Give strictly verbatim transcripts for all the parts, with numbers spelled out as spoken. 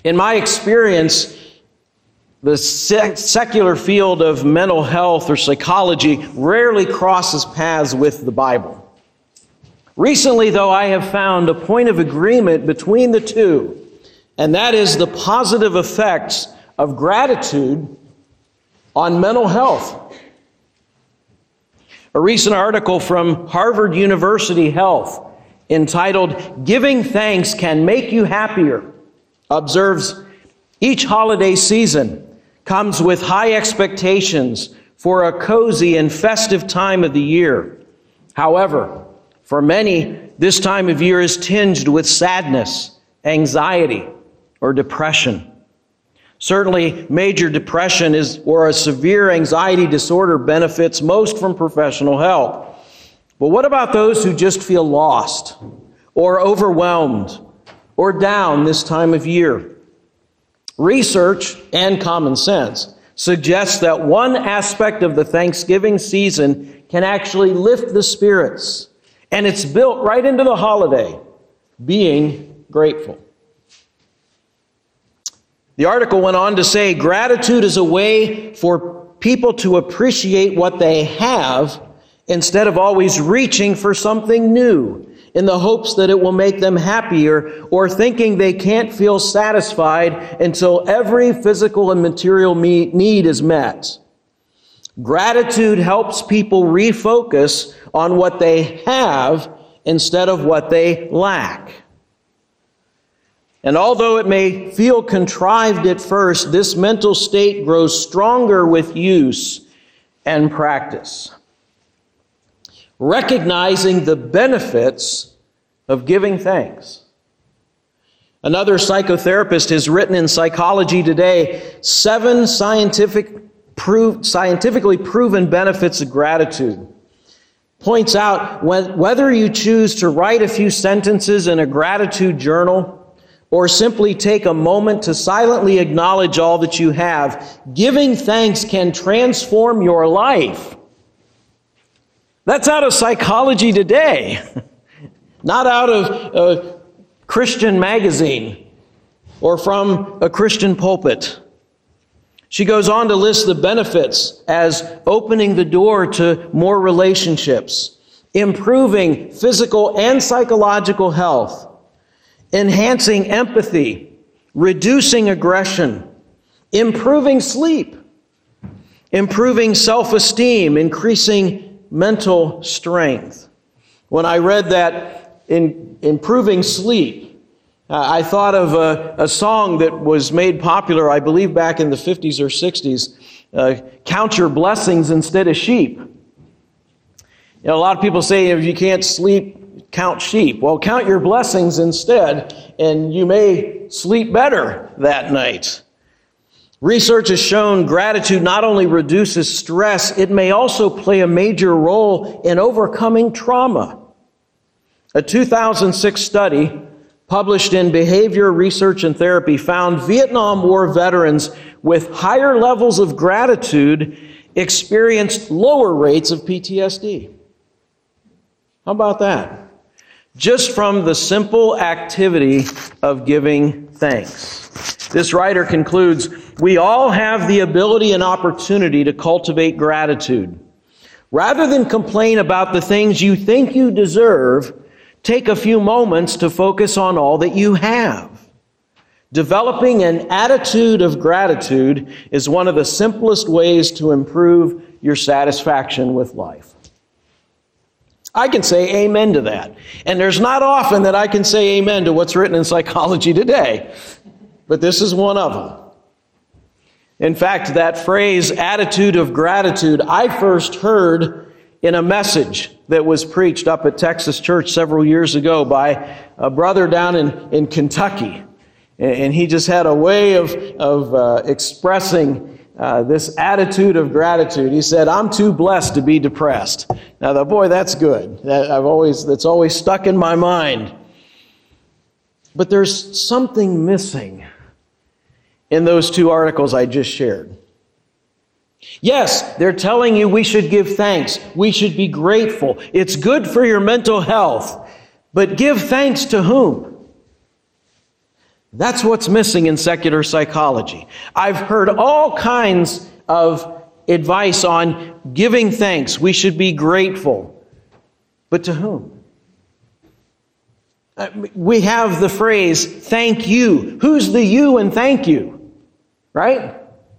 In my experience, the sec- secular field of mental health or psychology rarely crosses paths with the Bible. Recently, though, I have found a point of agreement between the two, and that is the positive effects of gratitude on mental health. A recent article from Harvard University Health entitled, "Giving Thanks Can Make You Happier," observes each holiday season comes with high expectations for a cozy and festive time of the year. However, for many, this time of year is tinged with sadness, anxiety, or depression. Certainly, major depression is, or a severe anxiety disorder benefits most from professional help. But what about those who just feel lost, or overwhelmed, or down this time of year? Research and common sense suggests that one aspect of the Thanksgiving season can actually lift the spirits, and it's built right into the holiday, being grateful. The article went on to say, gratitude is a way for people to appreciate what they have instead of always reaching for something new in the hopes that it will make them happier, or thinking they can't feel satisfied until every physical and material need is met. Gratitude helps people refocus on what they have instead of what they lack. And although it may feel contrived at first, this mental state grows stronger with use and practice. Recognizing the benefits of giving thanks. Another psychotherapist has written in Psychology Today, seven scientific prove, scientifically proven benefits of gratitude. Points out when, whether you choose to write a few sentences in a gratitude journal or simply take a moment to silently acknowledge all that you have, giving thanks can transform your life. That's out of Psychology Today, not out of a Christian magazine or from a Christian pulpit. She goes on to list the benefits as opening the door to more relationships, improving physical and psychological health, enhancing empathy, reducing aggression, improving sleep, improving self-esteem, increasing mental strength. When I read that in improving sleep, uh, I thought of a, a song that was made popular, I believe, back in the fifties or sixties, uh, Count Your Blessings Instead of Sheep. You know, a lot of people say if you can't sleep, count sheep. Well, count your blessings instead, and you may sleep better that night. Research has shown gratitude not only reduces stress, it may also play a major role in overcoming trauma. A two thousand six study published in Behavior Research and Therapy found Vietnam War veterans with higher levels of gratitude experienced lower rates of P T S D. How about that? Just from the simple activity of giving thanks. This writer concludes, we all have the ability and opportunity to cultivate gratitude. Rather than complain about the things you think you deserve, take a few moments to focus on all that you have. Developing an attitude of gratitude is one of the simplest ways to improve your satisfaction with life. I can say amen to that. And there's not often that I can say amen to what's written in Psychology Today. But this is one of them. In fact, that phrase, attitude of gratitude, I first heard in a message that was preached up at Texas Church several years ago by a brother down in, in Kentucky. And he just had a way of, of uh, expressing uh, this attitude of gratitude. He said, I'm too blessed to be depressed. Now, the, boy, that's good. That, I've always, that's always stuck in my mind. But there's something missing in those two articles I just shared. Yes, they're telling you we should give thanks. We should be grateful. It's good for your mental health. But give thanks to whom? That's what's missing in secular psychology. I've heard all kinds of advice on giving thanks. We should be grateful. But to whom? We have the phrase, thank you. Who's the you in thank you? Right?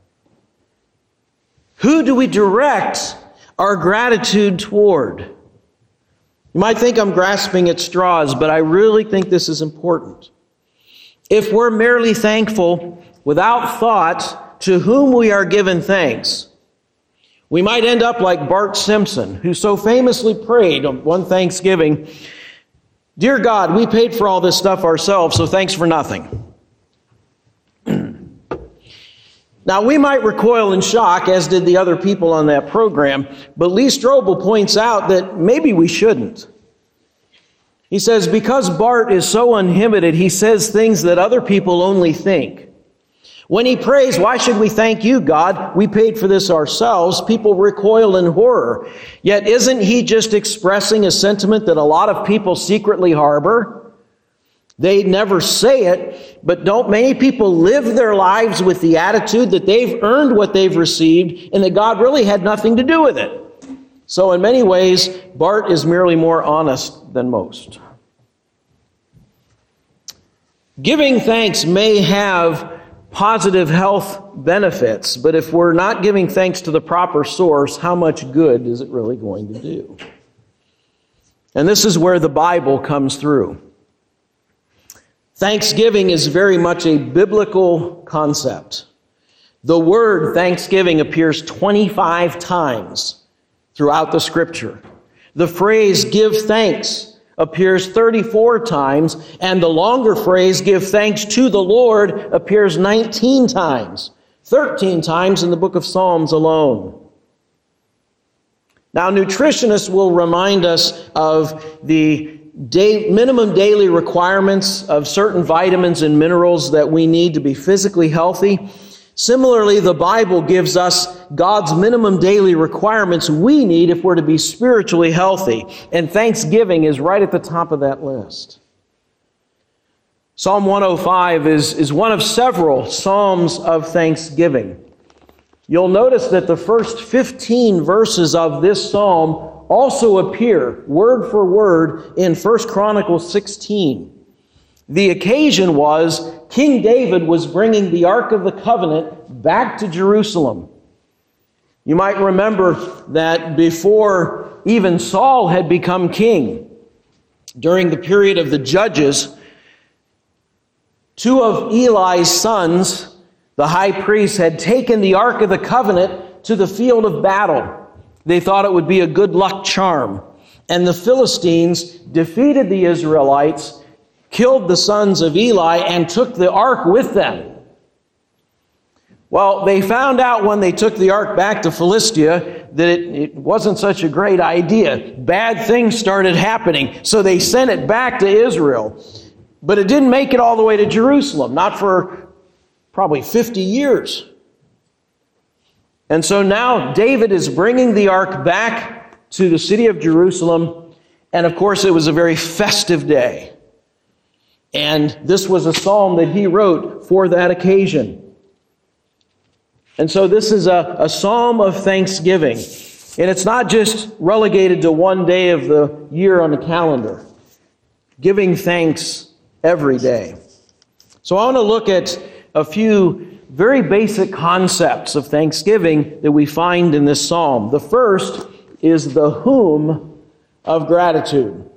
Who do we direct our gratitude toward? You might think I'm grasping at straws, but I really think this is important. If we're merely thankful without thought to whom we are given thanks, we might end up like Bart Simpson, who so famously prayed on one Thanksgiving, "Dear God, we paid for all this stuff ourselves, so thanks for nothing." Now, we might recoil in shock, as did the other people on that program, but Lee Strobel points out that maybe we shouldn't. He says, because Bart is so uninhibited, he says things that other people only think. When he prays, "Why should we thank you, God? We paid for this ourselves," people recoil in horror. Yet isn't he just expressing a sentiment that a lot of people secretly harbor? They never say it, but don't many people live their lives with the attitude that they've earned what they've received and that God really had nothing to do with it? So in many ways, Bart is merely more honest than most. Giving thanks may have positive health benefits, but if we're not giving thanks to the proper source, how much good is it really going to do? And this is where the Bible comes through. Thanksgiving is very much a biblical concept. The word thanksgiving appears twenty-five times throughout the Scripture. The phrase give thanks appears thirty-four times, and the longer phrase give thanks to the Lord appears nineteen times, thirteen times in the book of Psalms alone. Now, nutritionists will remind us of the Day, minimum daily requirements of certain vitamins and minerals that we need to be physically healthy. Similarly, the Bible gives us God's minimum daily requirements we need if we're to be spiritually healthy. And thanksgiving is right at the top of that list. Psalm one oh five is, is one of several psalms of thanksgiving. You'll notice that the first fifteen verses of this psalm also appear word for word in First Chronicles sixteen. The occasion was King David was bringing the Ark of the Covenant back to Jerusalem. You might remember that before even Saul had become king, during the period of the Judges, two of Eli's sons, the high priests, had taken the Ark of the Covenant to the field of battle. They thought it would be a good luck charm. And the Philistines defeated the Israelites, killed the sons of Eli, and took the ark with them. Well, they found out when they took the ark back to Philistia that it, it wasn't such a great idea. Bad things started happening, so they sent it back to Israel. But it didn't make it all the way to Jerusalem, not for probably fifty years. And so now David is bringing the ark back to the city of Jerusalem. And of course, it was a very festive day. And this was a psalm that he wrote for that occasion. And so this is a, a psalm of thanksgiving. And it's not just relegated to one day of the year on the calendar. Giving thanks every day. So I want to look at a few very basic concepts of thanksgiving that we find in this psalm. The first is the whom of gratitude.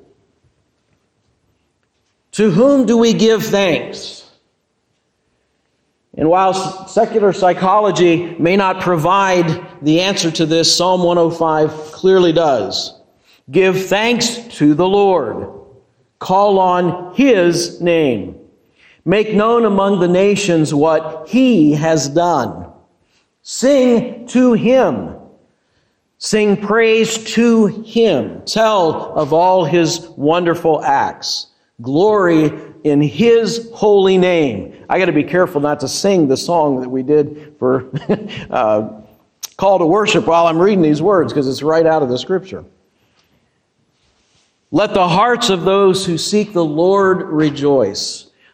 To whom do we give thanks? And while secular psychology may not provide the answer to this, Psalm one oh five clearly does. Give thanks to the Lord. Call on His name. Make known among the nations what He has done. Sing to Him. Sing praise to Him. Tell of all His wonderful acts. Glory in His holy name. I got to be careful not to sing the song that we did for uh, call to worship while I'm reading these words, because it's right out of the Scripture. Let the hearts of those who seek the Lord rejoice.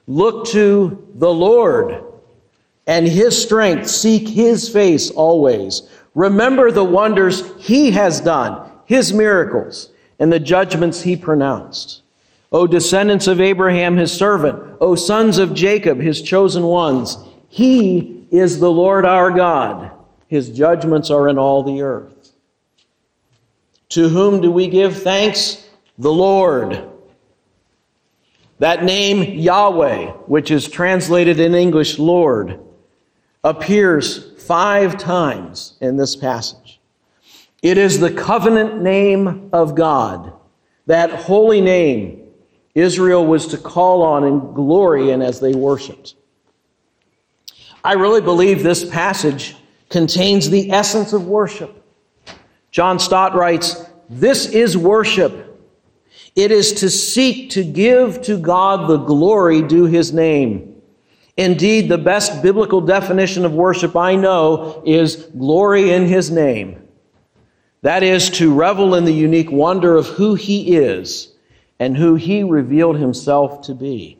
Look to the Lord and His strength. Seek His face always. Remember the wonders He has done, His miracles, and the judgments He pronounced. O descendants of Abraham, His servant, O sons of Jacob, His chosen ones, He is the Lord our God. His judgments are in all the earth. To whom do we give thanks? The Lord. That name, Yahweh, which is translated in English, Lord, appears five times in this passage. It is the covenant name of God, that holy name Israel was to call on in glory and as they worshiped. I really believe this passage contains the essence of worship. John Stott writes, "This is worship. It is to seek to give to God the glory due His name. Indeed, the best biblical definition of worship I know is glory in His name. That is to revel in the unique wonder of who He is and who He revealed Himself to be."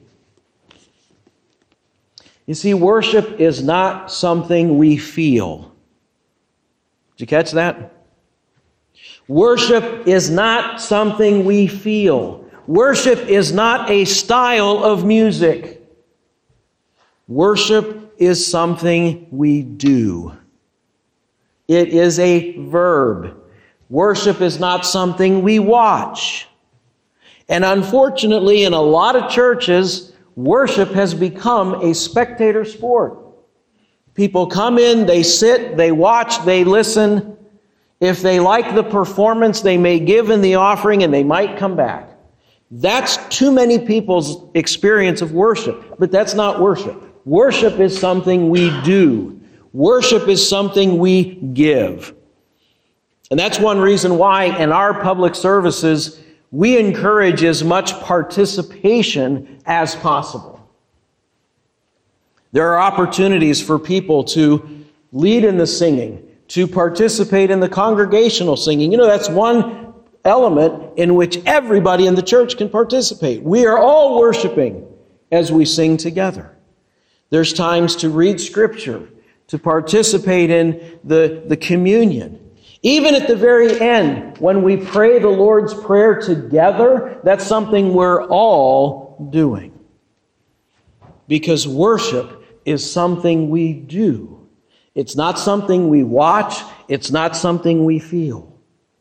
You see, worship is not something we feel. Did you catch that? Worship is not something we feel. Worship is not a style of music. Worship is something we do. It is a verb. Worship is not something we watch. And unfortunately, in a lot of churches, worship has become a spectator sport. People come in, they sit, they watch, they listen. If they like the performance, they may give in the offering and they might come back. That's too many people's experience of worship, but that's not worship. Worship is something we do. Worship is something we give. And that's one reason why in our public services, we encourage as much participation as possible. There are opportunities for people to lead in the singing, to participate in the congregational singing. You know, that's one element in which everybody in the church can participate. We are all worshiping as we sing together. There's times to read Scripture, to participate in the, the communion. Even at the very end, when we pray the Lord's Prayer together, that's something we're all doing. Because worship is something we do. It's not something we watch. It's not something we feel.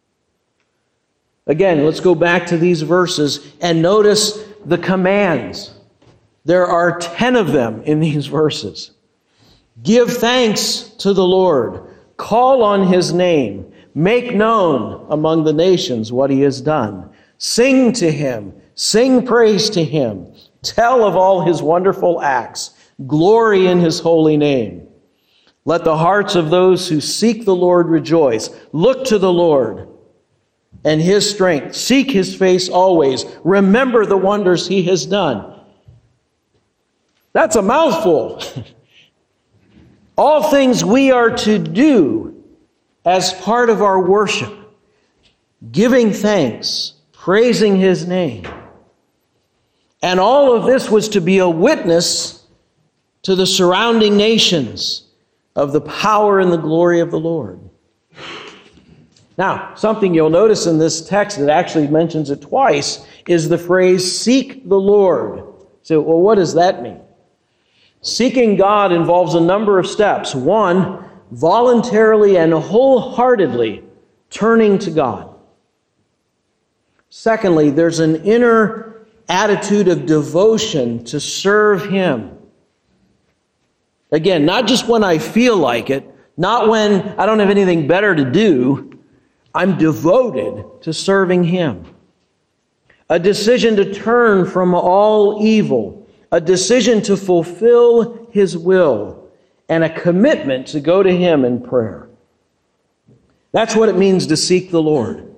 Again, let's go back to these verses and notice the commands. There are ten of them in these verses. Give thanks to the Lord. Call on His name. Make known among the nations what He has done. Sing to Him. Sing praise to Him. Tell of all His wonderful acts. Glory in His holy name. Let the hearts of those who seek the Lord rejoice. Look to the Lord and His strength. Seek His face always. Remember the wonders He has done. That's a mouthful. All things we are to do as part of our worship, giving thanks, praising His name. And all of this was to be a witness to the surrounding nations of the power and the glory of the Lord. Now, something you'll notice in this text that actually mentions it twice is the phrase, seek the Lord. So, well, what does that mean? Seeking God involves a number of steps. One, voluntarily and wholeheartedly turning to God. Secondly, there's an inner attitude of devotion to serve Him. Again, not just when I feel like it, not when I don't have anything better to do. I'm devoted to serving Him. A decision to turn from all evil. A decision to fulfill His will. And a commitment to go to Him in prayer. That's what it means to seek the Lord.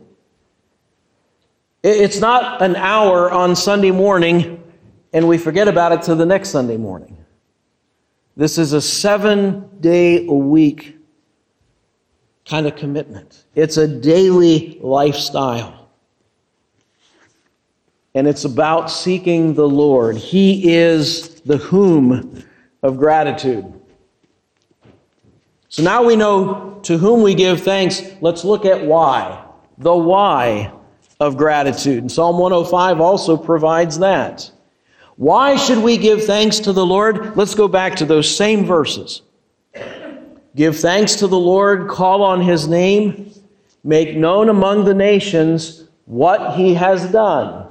It's not an hour on Sunday morning and we forget about it till the next Sunday morning. This is a seven-day-a-week kind of commitment. It's a daily lifestyle. And it's about seeking the Lord. He is the whom of gratitude. So now we know to whom we give thanks. Let's look at why. The why of gratitude. And Psalm one oh five also provides that. Why should we give thanks to the Lord? Let's go back to those same verses. Give thanks to the Lord, call on His name, make known among the nations what He has done.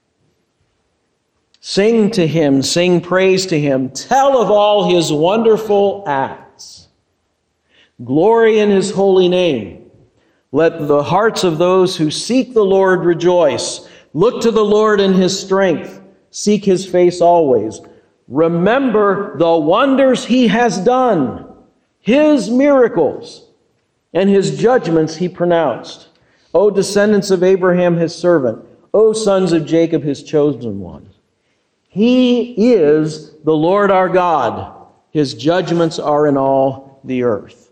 Sing to Him, sing praise to Him, tell of all His wonderful acts. Glory in His holy name. Let the hearts of those who seek the Lord rejoice. Look to the Lord in His strength. Seek His face always. Remember the wonders He has done, His miracles, and His judgments He pronounced. O descendants of Abraham, His servant. O sons of Jacob, His chosen ones. He is the Lord our God. His judgments are in all the earth.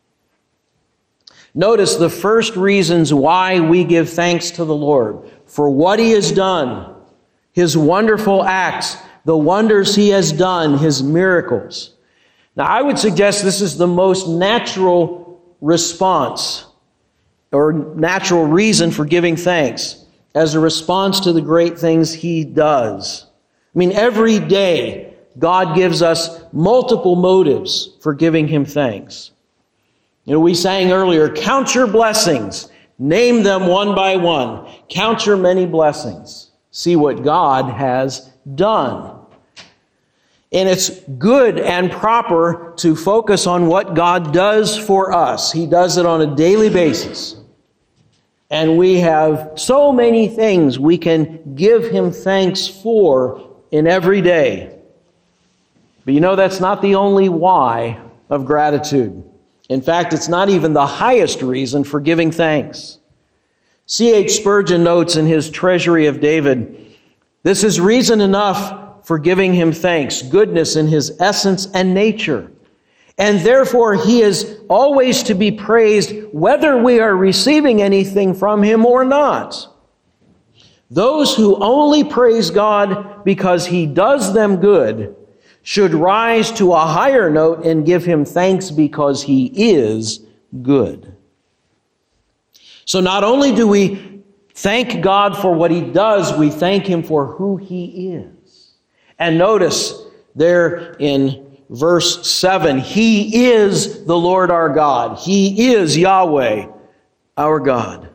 Notice the first reasons why we give thanks to the Lord. For what He has done, His wonderful acts, the wonders He has done, His miracles. Now, I would suggest this is the most natural response or natural reason for giving thanks as a response to the great things He does. I mean, every day, God gives us multiple motives for giving Him thanks. You know, we sang earlier, count your blessings, name them one by one, count your many blessings, see what God has done. And it's good and proper to focus on what God does for us. He does it on a daily basis. And we have so many things we can give Him thanks for in every day. But you know, that's not the only why of gratitude. In fact, it's not even the highest reason for giving thanks. C H Spurgeon notes in his Treasury of David, this is reason enough for giving Him thanks, goodness in His essence and nature. And therefore, He is always to be praised whether we are receiving anything from Him or not. Those who only praise God because He does them good should rise to a higher note and give Him thanks because He is good. So not only do we thank God for what He does, we thank Him for who He is. And notice there in verse seven, He is the Lord our God. He is Yahweh, our God.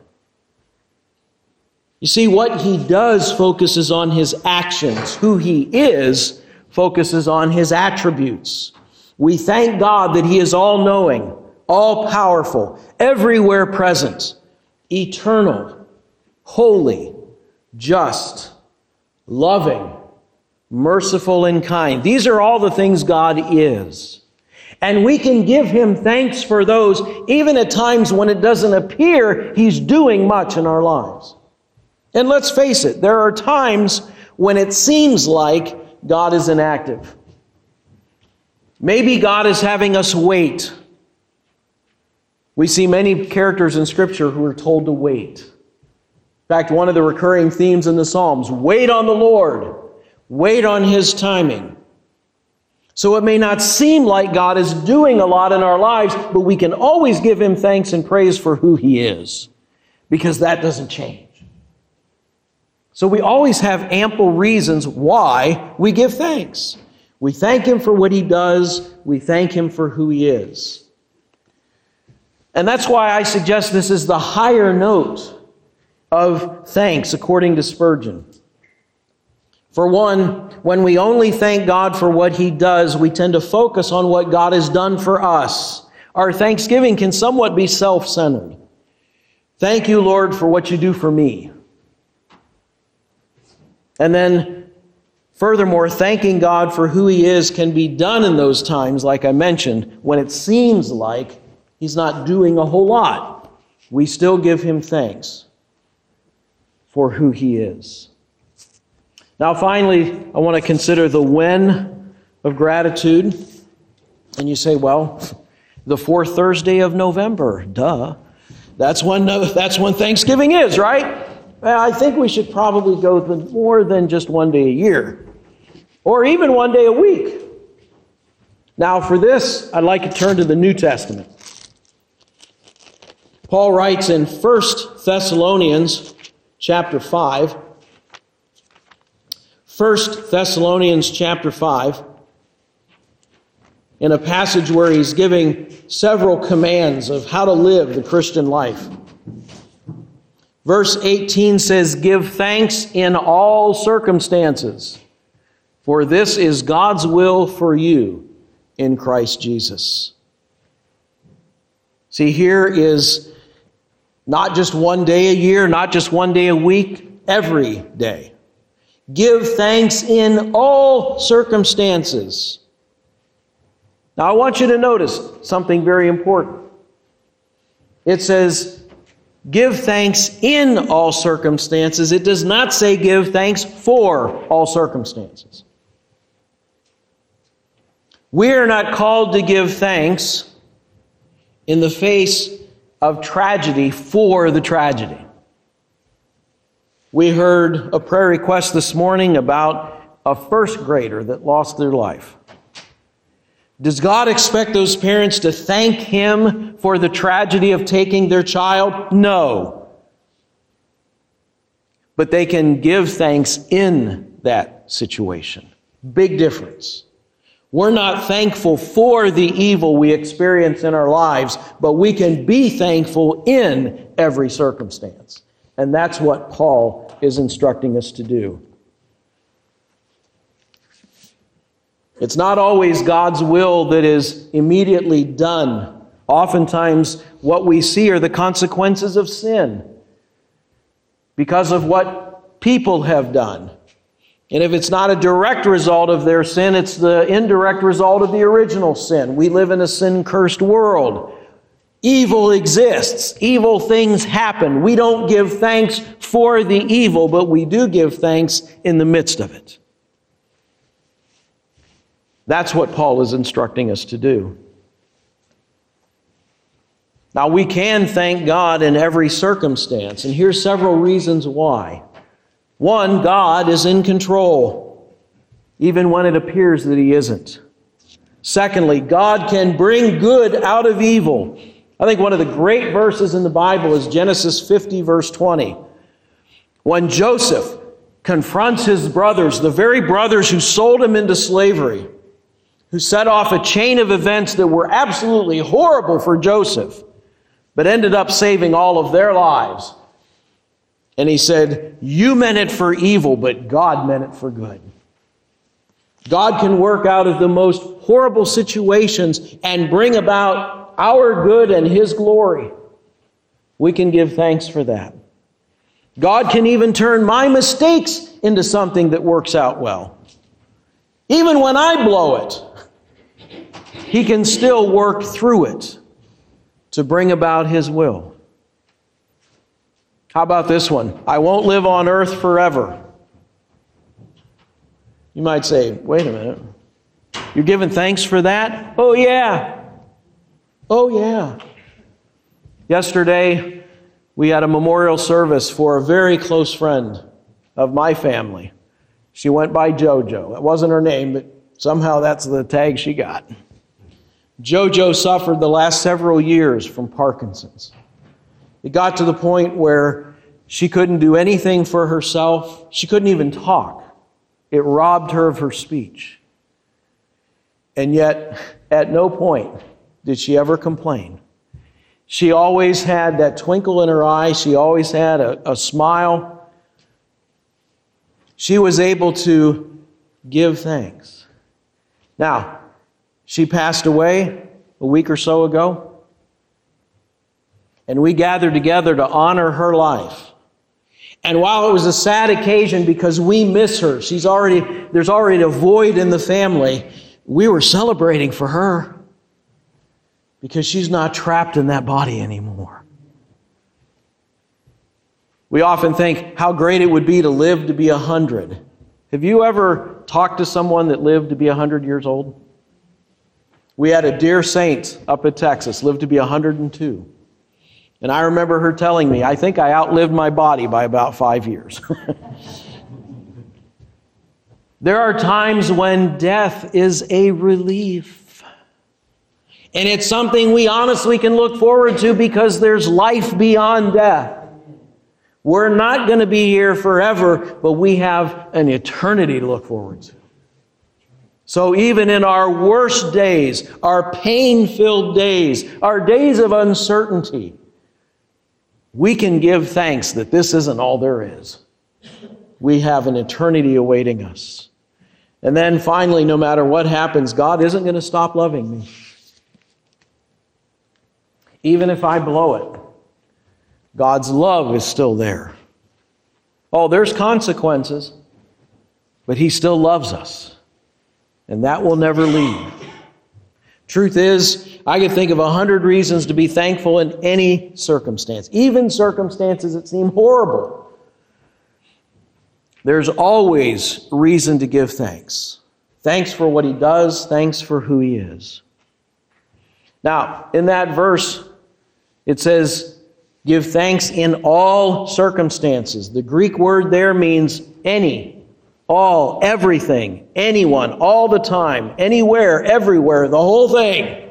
You see, what He does focuses on His actions. Who He is focuses on His attributes. We thank God that He is all-knowing, all-powerful, everywhere present, eternal, holy, just, loving, merciful, and kind. These are all the things God is. And we can give Him thanks for those, even at times when it doesn't appear He's doing much in our lives. And let's face it, there are times when it seems like God is inactive. Maybe God is having us wait. We see many characters in Scripture who are told to wait. In fact, one of the recurring themes in the Psalms, wait on the Lord. Wait on His timing. So it may not seem like God is doing a lot in our lives, but we can always give Him thanks and praise for who He is, because that doesn't change. So we always have ample reasons why we give thanks. We thank Him for what He does. We thank Him for who He is. And that's why I suggest this is the higher note of thanks, according to Spurgeon. For one, when we only thank God for what He does, we tend to focus on what God has done for us. Our thanksgiving can somewhat be self-centered. Thank you, Lord, for what you do for me. And then, furthermore, thanking God for who He is can be done in those times, like I mentioned, when it seems like He's not doing a whole lot. We still give Him thanks for who He is. Now, finally, I want to consider the when of gratitude. And you say, well, the fourth Thursday of November, duh. That's when, that's when Thanksgiving is, right? Well, I think we should probably go more than just one day a year. or even one day a week. Now, for this, I'd like to turn to the New Testament. Paul writes in First Thessalonians chapter five, First Thessalonians chapter five, in a passage where he's giving several commands of how to live the Christian life. Verse eighteen says, "Give thanks in all circumstances, for this is God's will for you in Christ Jesus." See, here is not just one day a year, not just one day a week, every day. Give thanks in all circumstances. Now, I want you to notice something very important. It says, give thanks in all circumstances. It does not say give thanks for all circumstances. We are not called to give thanks in the face of tragedy for the tragedy. We heard a prayer request this morning about a first grader that lost their life. Does God expect those parents to thank Him for the tragedy of taking their child? No. But they can give thanks in that situation. Big difference. We're not thankful for the evil we experience in our lives, but we can be thankful in every circumstance. And that's what Paul is instructing us to do. It's not always God's will that is immediately done. Oftentimes, what we see are the consequences of sin because of what people have done. And if it's not a direct result of their sin, it's the indirect result of the original sin. We live in a sin-cursed world. Evil exists. Evil things happen. We don't give thanks for the evil, but we do give thanks in the midst of it. That's what Paul is instructing us to do. Now, we can thank God in every circumstance, and here's several reasons why. One, God is in control, even when it appears that He isn't. Secondly, God can bring good out of evil. I think one of the great verses in the Bible is Genesis fifty, verse twenty. When Joseph confronts his brothers, the very brothers who sold him into slavery, who set off a chain of events that were absolutely horrible for Joseph, but ended up saving all of their lives. And he said, you meant it for evil, but God meant it for good. God can work out of the most horrible situations and bring about our good and His glory. We can give thanks for that. God can even turn my mistakes into something that works out well. Even when I blow it, He can still work through it to bring about His will. How about this one? I won't live on earth forever. You might say, wait a minute. You're giving thanks for that? Oh, yeah. Oh, yeah. Yesterday, we had a memorial service for a very close friend of my family. She went by JoJo. That wasn't her name, but somehow that's the tag she got. JoJo suffered the last several years from Parkinson's. It got to the point where she couldn't do anything for herself. She couldn't even talk. It robbed her of her speech. And yet, at no point did she ever complain. She always had that twinkle in her eye. She always had a, a smile. She was able to give thanks. Now, she passed away a week or so ago. And we gathered together to honor her life. And while it was a sad occasion because we miss her, she's already there's already a void in the family, we were celebrating for her because she's not trapped in that body anymore. We often think how great it would be to live to be a hundred. Have you ever talked to someone that lived to be a hundred years old? We had a dear saint up in Texas, lived to be a hundred and two. And I remember her telling me, I think I outlived my body by about five years. There are times when death is a relief. And it's something we honestly can look forward to because there's life beyond death. We're not going to be here forever, but we have an eternity to look forward to. So even in our worst days, our pain-filled days, our days of uncertainty, we can give thanks that this isn't all there is. We have an eternity awaiting us. And then finally, no matter what happens, God isn't going to stop loving me. Even if I blow it, God's love is still there. Oh, there's consequences, but He still loves us. And that will never leave. Truth is, I could think of a hundred reasons to be thankful in any circumstance, even circumstances that seem horrible. There's always reason to give thanks. Thanks for what He does, thanks for who He is. Now, in that verse, it says, give thanks in all circumstances. The Greek word there means any, all, everything, anyone, all the time, anywhere, everywhere, the whole thing.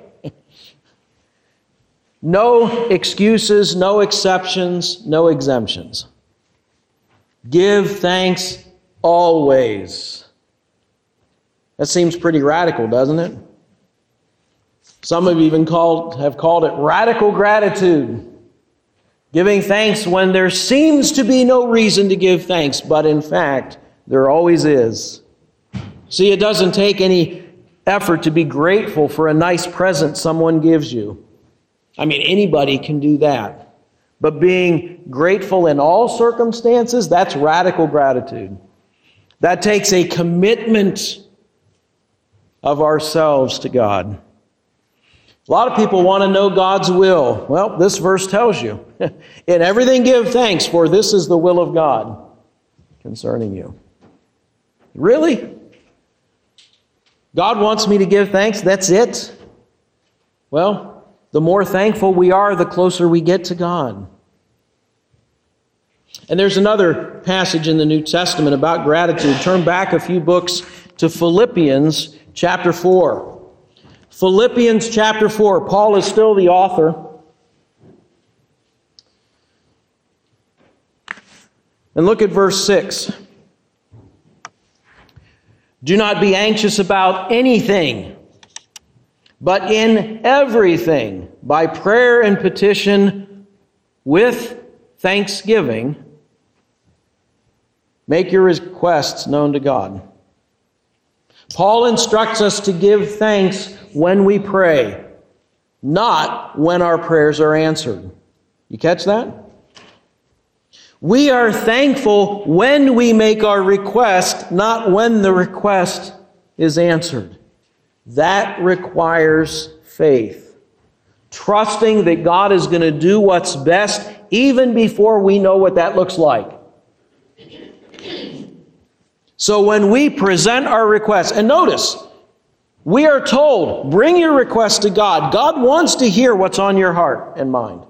No excuses, no exceptions, no exemptions. Give thanks always. That seems pretty radical, doesn't it? Some have even called, have called it radical gratitude. Giving thanks when there seems to be no reason to give thanks, but in fact, there always is. See, it doesn't take any effort to be grateful for a nice present someone gives you. I mean, anybody can do that. But being grateful in all circumstances, that's radical gratitude. That takes a commitment of ourselves to God. A lot of people want to know God's will. Well, this verse tells you. In everything give thanks, for this is the will of God concerning you. Really? God wants me to give thanks? That's it? Well, the more thankful we are, the closer we get to God. And there's another passage in the New Testament about gratitude. Turn back a few books to Philippians chapter four. Philippians chapter four. Paul is still the author. And look at verse six. Do not be anxious about anything, but in everything, by prayer and petition, with thanksgiving, make your requests known to God. Paul instructs us to give thanks when we pray, not when our prayers are answered. You catch that? We are thankful when we make our request, not when the request is answered. That requires faith. Trusting that God is going to do what's best even before we know what that looks like. So when we present our requests, and notice, we are told, bring your request to God. God wants to hear what's on your heart and mind.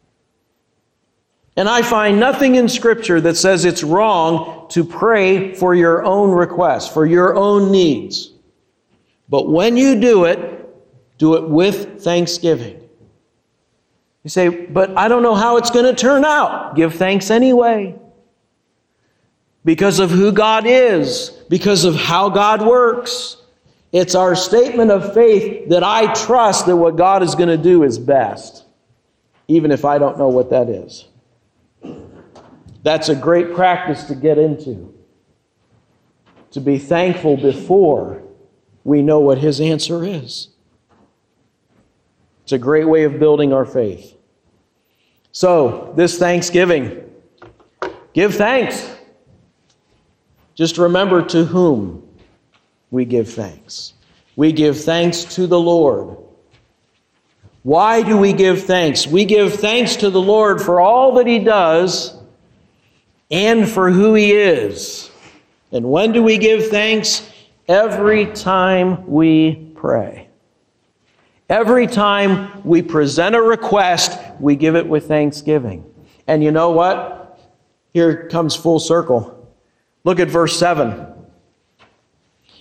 And I find nothing in Scripture that says it's wrong to pray for your own requests, for your own needs. But when you do it, do it with thanksgiving. You say, but I don't know how it's going to turn out. Give thanks anyway. Because of who God is, because of how God works. It's our statement of faith that I trust that what God is going to do is best, even if I don't know what that is. That's a great practice to get into. To be thankful before we know what His answer is. It's a great way of building our faith. So, this Thanksgiving, give thanks. Just remember to whom we give thanks. We give thanks to the Lord. Why do we give thanks? We give thanks to the Lord for all that He does and for who He is. And when do we give thanks? Every time we pray. Every time we present a request, we give it with thanksgiving. And you know what? Here it comes full circle. Look at verse seven.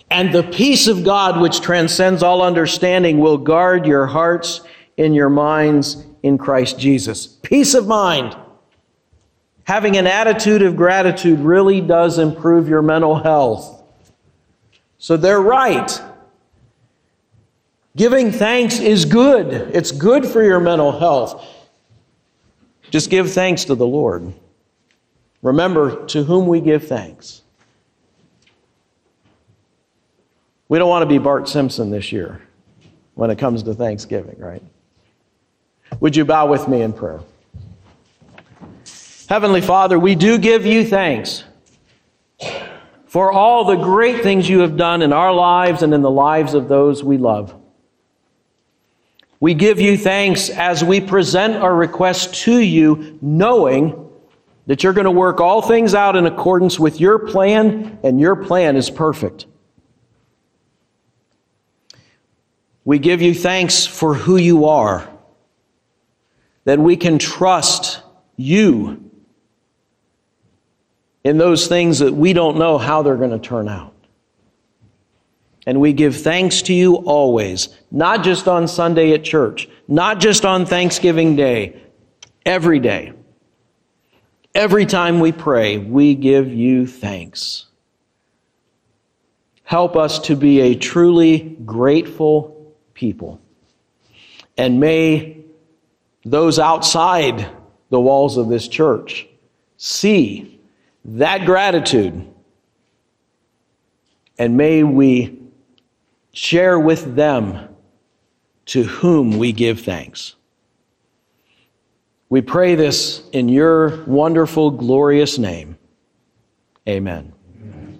And the peace of God, which transcends all understanding, will guard your hearts and your minds in Christ Jesus. Peace of mind. Having an attitude of gratitude really does improve your mental health. So they're right. Giving thanks is good. It's good for your mental health. Just give thanks to the Lord. Remember to whom we give thanks. We don't want to be Bart Simpson this year when it comes to Thanksgiving, right? Would you bow with me in prayer? Heavenly Father, we do give you thanks for all the great things you have done in our lives and in the lives of those we love. We give you thanks as we present our request to you, knowing that you're going to work all things out in accordance with your plan, and your plan is perfect. We give you thanks for who you are, that we can trust you in those things that we don't know how they're going to turn out. And we give thanks to you always, not just on Sunday at church, not just on Thanksgiving Day, every day. Every time we pray, we give you thanks. Help us to be a truly grateful people. And may those outside the walls of this church see that gratitude. And may we share with them to whom we give thanks. We pray this in your wonderful, glorious name. Amen.